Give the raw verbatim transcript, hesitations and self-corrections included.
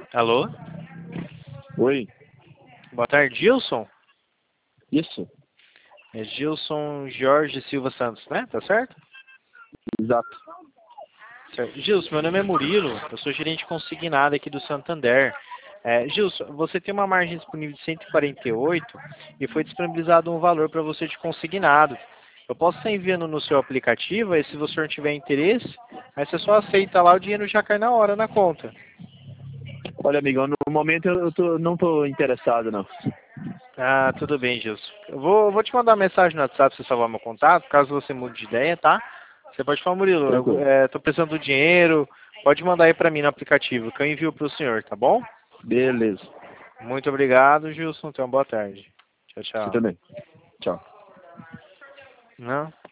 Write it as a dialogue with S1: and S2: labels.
S1: Alô?
S2: Oi,
S1: Boa tarde, Gilson?
S2: isso,
S1: É Gilson Jorge Silva Santos, né? Tá certo?
S2: exato.
S1: Certo. Gilson, meu nome é Murilo, eu sou gerente consignado aqui do Santander. É, Gilson, você tem uma margem disponível de cento e quarenta e oito e foi disponibilizado um valor para você de consignado. Eu posso estar enviando no seu aplicativo, aí se você não tiver interesse, aí você só aceita lá, o dinheiro já cai na hora na conta.
S2: Olha, amigão, no momento eu tô, não tô interessado, não.
S1: Ah, tudo bem, Gilson. Eu vou, vou te mandar uma mensagem no WhatsApp para você salvar meu contato, caso você mude de ideia, tá? Você pode falar, Murilo, eu
S2: Tranquilo.
S1: é, tô precisando do dinheiro, pode mandar aí para mim no aplicativo, que eu envio para o senhor, tá bom?
S2: Beleza.
S1: Muito obrigado, Gilson. Tenha uma boa tarde. Tchau,
S2: Você
S1: tchau.
S2: também. Tchau.
S1: Não?